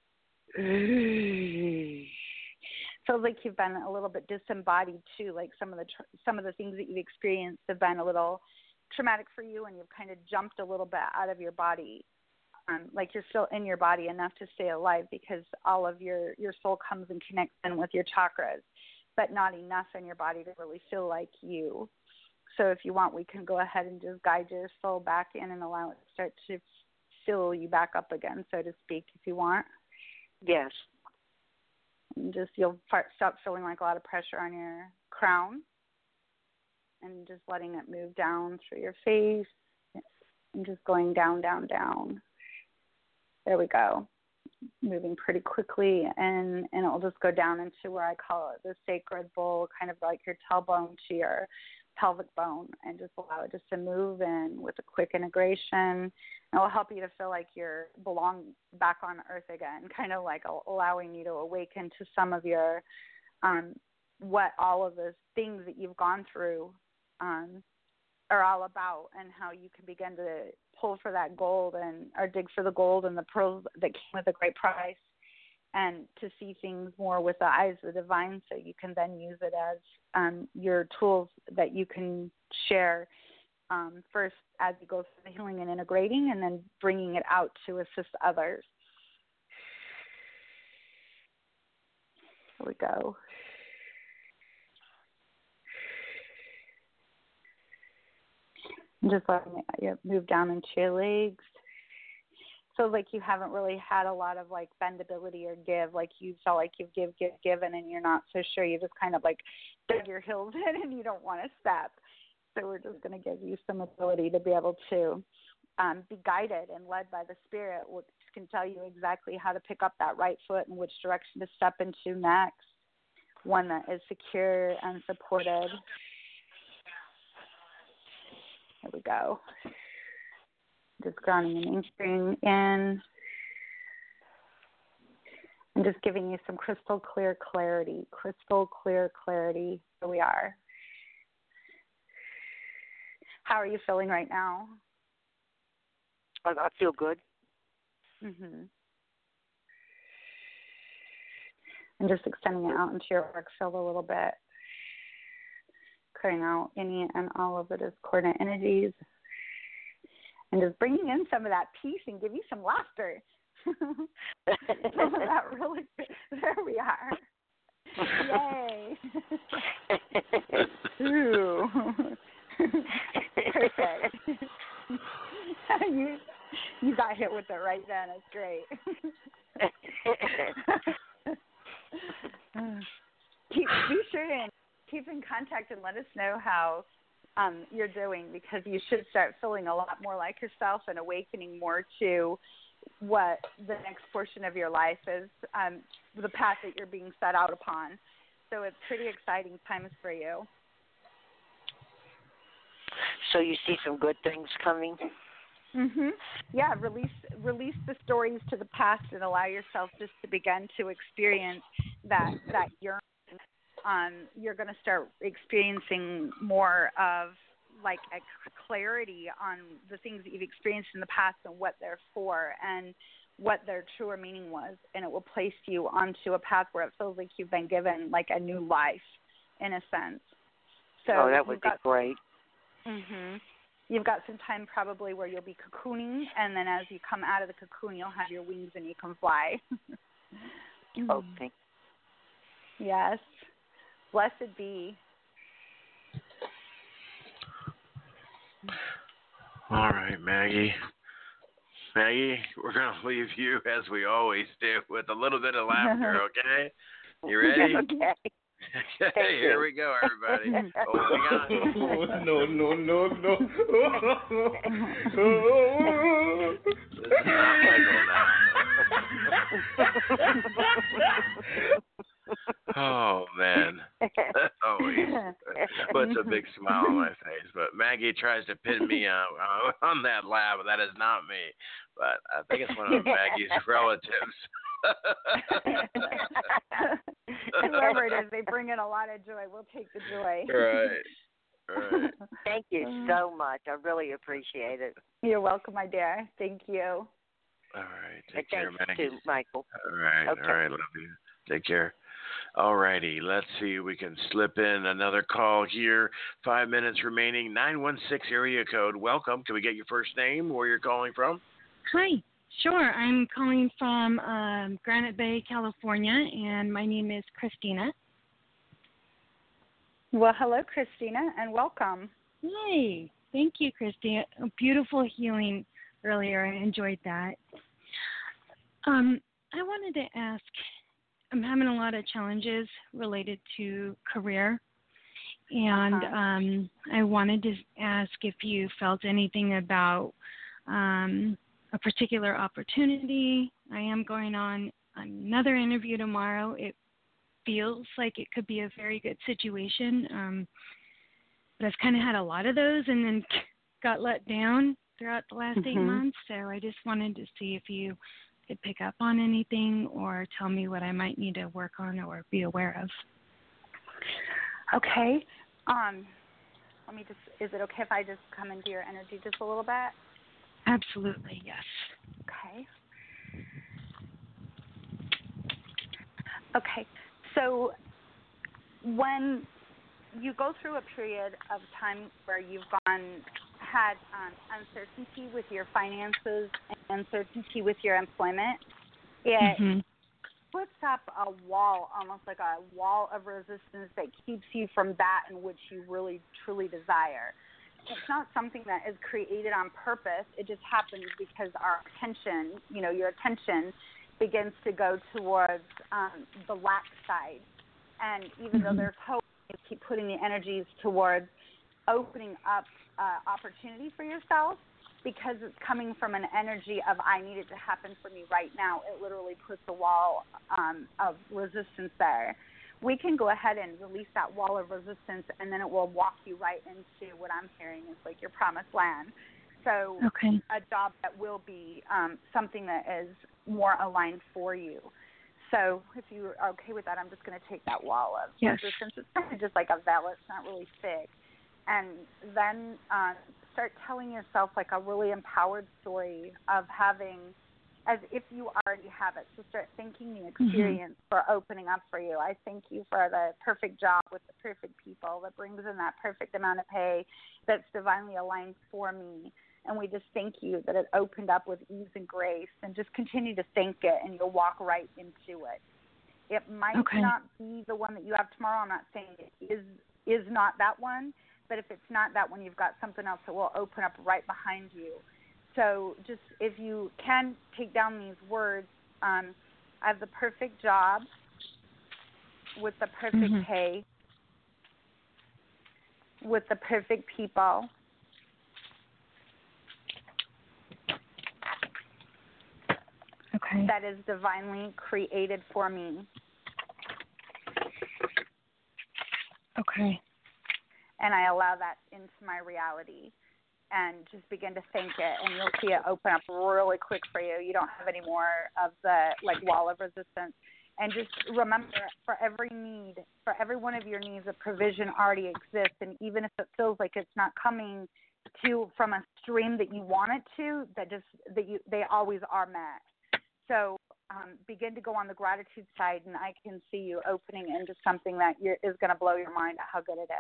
S5: Feels like you've been a little bit disembodied too. Like some of the things that you've experienced have been a little traumatic for you, and you've kind of jumped a little bit out of your body. Like you're still in your body enough to stay alive because all of your soul comes and connects in with your chakras, but not enough in your body to really feel like you. So if you want, we can go ahead and just guide your soul back in and allow it to start to fill you back up again, so to speak, if you want.
S8: Yes.
S5: And just you'll stop feeling like a lot of pressure on your crown and just letting it move down through your face and just going down, down, down. There we go. Moving pretty quickly, and it'll just go down into where I call it the sacred bowl, kind of like your tailbone to your pelvic bone, and just allow it just to move in with a quick integration. It will help you to feel like you're belong back on earth again, kind of like allowing you to awaken to some of your, what all of the things that you've gone through are all about, and how you can begin to pull for that gold or dig for the gold and the pearls that came with a great price, and to see things more with the eyes of the divine, so you can then use it as your tools that you can share first as you go through the healing and integrating, and then bringing it out to assist others. Here we go. And just letting it move down into your legs. So like you haven't really had a lot of like bendability or give, like you felt like you've given, and you're not so sure. You just kind of like dug your heels in and you don't want to step. So we're just going to give you some ability to be able to be guided and led by the Spirit, which can tell you exactly how to pick up that right foot and which direction to step into next, one that is secure and supported. Here we go. Just grounding and anchoring in. And just giving you some crystal clear clarity. Crystal clear clarity. Here we are. How are you feeling right now?
S8: I feel good.
S5: Mm-hmm. And just extending it out into your auric field a little bit. Clearing out any and all of the discordant energies. And just bringing in some of that peace and give you some laughter. Some of that really, there we are. Yay. Ooh. Perfect. You got hit with it right then. It's great. Be sure to keep in contact and let us know how you're doing, because you should start feeling a lot more like yourself and awakening more to what the next portion of your life is, the path that you're being set out upon. So it's pretty exciting times for you.
S8: So you see some good things coming?
S5: Mhm. Yeah, release the stories to the past and allow yourself just to begin to experience that yearning. You're going to start experiencing more of like a clarity on the things that you've experienced in the past and what they're for and what their truer meaning was, and it will place you onto a path where it feels like you've been given like a new life, in a sense. So
S8: that would be great.
S5: Mhm. You've got some time probably where you'll be cocooning, and then as you come out of the cocoon, you'll have your wings and you can fly.
S8: Okay.
S5: Yes. Blessed be.
S2: All right, Maggie. Maggie, we're going to leave you, as we always do, with a little bit of laughter, okay? You ready?
S8: Okay.
S2: Okay, here we go, everybody. Holding on.
S3: No.
S2: This is not Michael now. Oh, man. That always puts a big smile on my face. But Maggie tries to pin me on that laugh. That is not me. But I think it's one of Maggie's relatives.
S5: Whoever it is, they bring in a lot of joy. We'll take the joy.
S2: Right.
S8: Thank you so much. I really appreciate it.
S5: You're welcome, my dear. Thank you.
S2: All right. Take care,
S8: Thanks
S2: Maggie.
S8: too, Michael.
S2: All right.
S8: Okay.
S2: All right. Love you. Take care. All righty. Let's see. We can slip in another call here. 5 minutes remaining. 916 area code. Welcome. Can we get your first name, where you're calling from?
S9: Hi. Sure. I'm calling from Granite Bay, California, and my name is Christina.
S5: Well, hello, Christina, and welcome.
S9: Hi. Thank you, Christina. A beautiful healing earlier. I enjoyed that. I wanted to ask, I'm having a lot of challenges related to career, and I wanted to ask if you felt anything about a particular opportunity. I am going on another interview tomorrow. It feels like it could be a very good situation. but I've kind of had a lot of those and then got let down throughout the last 8 months. So I just wanted to see if you could pick up on anything or tell me what I might need to work on or be aware of.
S5: Okay. Let me just, is it okay if I just come into your energy just a little bit?
S9: Absolutely, yes.
S5: Okay. Okay. So when you go through a period of time where you've had uncertainty with your finances and uncertainty with your employment, it puts up a wall, almost like a wall of resistance that keeps you from that in which you really, truly desire. It's not something that is created on purpose. It just happens because our attention, your attention begins to go towards the lack side. And even though there's hope, you keep putting the energies towards opening up opportunity for yourself because it's coming from an energy of I need it to happen for me right now. It literally puts a wall of resistance there. We can go ahead and release that wall of resistance, and then it will walk you right into what I'm hearing is like your promised land. So a job that will be something that is more aligned for you. So if you are okay with that, I'm just going to take that wall of resistance. It's kind of just like a veil. It's not really thick. And then start telling yourself like a really empowered story of having, as if you already have it. So start thanking the experience for opening up for you. I thank you for the perfect job with the perfect people that brings in that perfect amount of pay that's divinely aligned for me. And we just thank you that it opened up with ease and grace, and just continue to thank it, and you'll walk right into it. It might not be the one that you have tomorrow. I'm not saying it is not that one, but if it's not that one, you've got something else that will open up right behind you. So just if you can take down these words, I have the perfect job with the perfect pay, with the perfect people, that is divinely created for me. And I allow that into my reality and just begin to thank it, and you'll see it open up really quick for you. You don't have any more of the wall of resistance. And just remember, for every need, for every one of your needs, a provision already exists. And even if it feels like it's not coming from a stream that you want it to, they always are met. So begin to go on the gratitude side, and I can see you opening into something that is going to blow your mind at how good it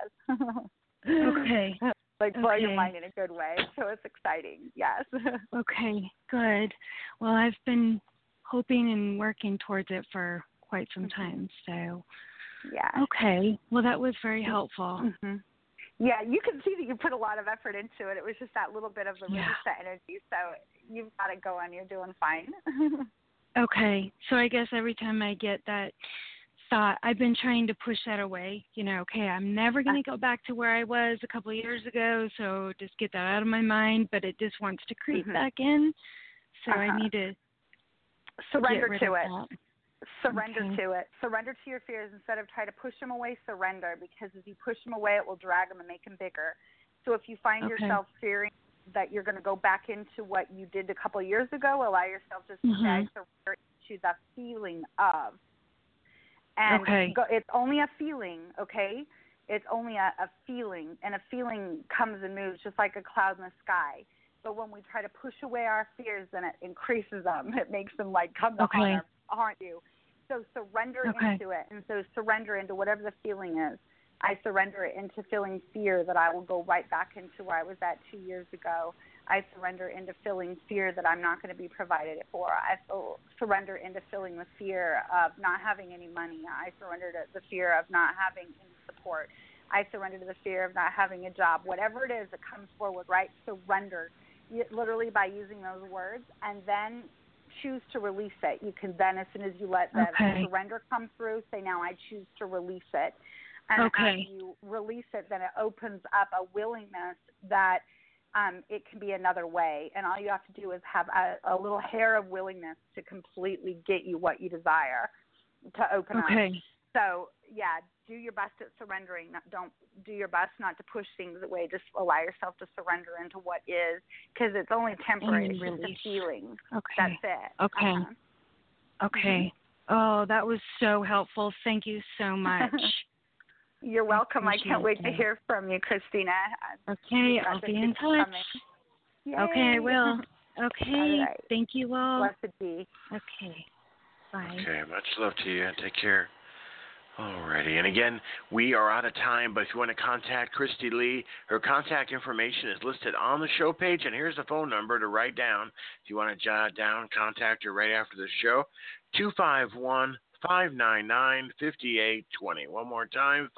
S5: is. Blow your mind in a good way. So it's exciting. Yes.
S9: Okay, good. Well, I've been hoping and working towards it for quite some time. So, okay. Well, that was very helpful.
S5: Yeah, you can see that you put a lot of effort into it. It was just that little bit of the resistant energy. So you've got it going. You're doing fine.
S9: Okay. So I guess every time I get that thought, I've been trying to push that away. I'm never going to go back to where I was a couple of years ago, so just get that out of my mind, but it just wants to creep back in. So I need to
S5: surrender
S9: get rid
S5: to
S9: of
S5: it.
S9: That.
S5: Surrender to it. Surrender to your fears instead of try to push them away. Surrender, because as you push them away, it will drag them and make them bigger. So if you find yourself fearing that you're going to go back into what you did a couple of years ago, allow yourself just to surrender to the feeling of. And it's only a feeling, okay? It's only a feeling, and a feeling comes and moves just like a cloud in the sky. But when we try to push away our fears, then it increases them. It makes them come to haunt you. So surrender into it. And so surrender into whatever the feeling is. I surrender into feeling fear that I will go right back into where I was at 2 years ago. I surrender into feeling fear that I'm not going to be provided for. I surrender into feeling the fear of not having any money. I surrender to the fear of not having any support. I surrender to the fear of not having a job. Whatever it is that comes forward, right? Surrender, literally by using those words, and then choose to release it. You can then, as soon as you let the surrender come through, say, now I choose to release it. And as you release it, then it opens up a willingness that it can be another way. And all you have to do is have a little hair of willingness to completely get you what you desire to open up. So, yeah, do your best at surrendering. Don't do your best not to push things away. Just allow yourself to surrender into what is, because it's only temporary. It's just a feeling.
S9: Okay.
S5: That's it.
S9: Okay. Okay. Oh, that was so helpful. Thank you so much.
S5: You're welcome. I can't wait to hear from you, Christina.
S9: Okay, I'll be in touch. Okay, I will. Okay.
S5: Right.
S9: Thank you all.
S5: Blessed be.
S9: Okay. Bye.
S2: Okay, much love to you. Take care. Alrighty, and again, we are out of time, but if you want to contact Christy Lee, her contact information is listed on the show page, and here's the phone number to write down. If you want to jot down, contact her right after the show, 251-599-5820. One more time,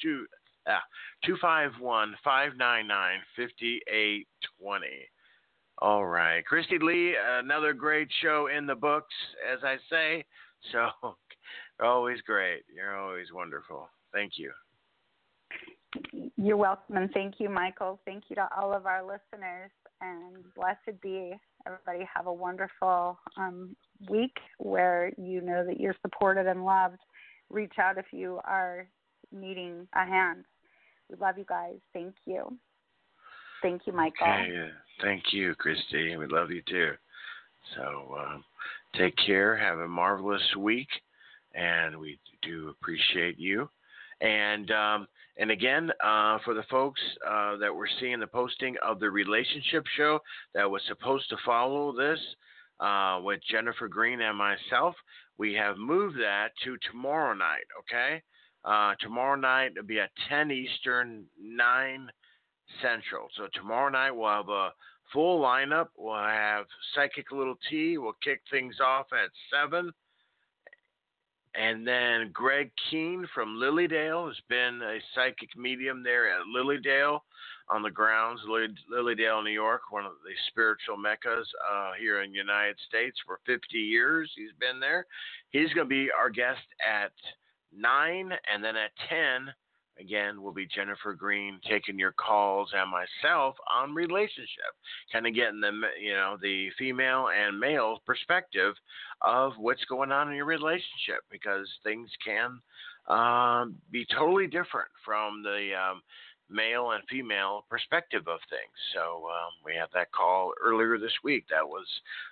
S2: 251-599-5820. All right, Christy Lee, another great show in the books, as I say, so always great. You're always wonderful. Thank you.
S5: You're welcome, and thank you, Michael. Thank you to all of our listeners, and blessed be. Everybody have a wonderful week where you know that you're supported and loved. Reach out if you are needing a hand. We love you guys. Thank you. Thank you, Michael.
S2: Okay. Thank you, Christy. We love you too. So take care. Have a marvelous week. And we do appreciate you. And again, for the folks that were seeing the posting of the relationship show that was supposed to follow this with Jennifer Green and myself, we have moved that to tomorrow night, okay? Tomorrow night it'll be at 10 Eastern, 9 Central. So tomorrow night we'll have a full lineup. We'll have Psychic Little T. We'll kick things off at 7. And then Greg Keene from Lilydale has been a psychic medium there at Lilydale on the grounds, Lilydale, New York, one of the spiritual meccas here in the United States for 50 years. He's been there. He's going to be our guest at 9, and then at 10, again, will be Jennifer Green taking your calls and myself on relationship, kind of getting the female and male perspective of what's going on in your relationship, because things can be totally different from the male and female perspective of things. So we had that call earlier this week. That was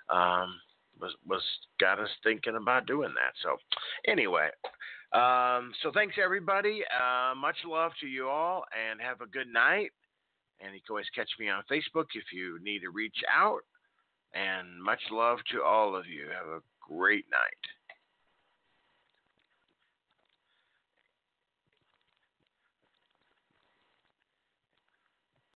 S2: got us thinking about doing that. So anyway. So thanks, everybody. Much love to you all, and have a good night. And you can always catch me on Facebook if you need to reach out. And much love to all of you. Have a great night.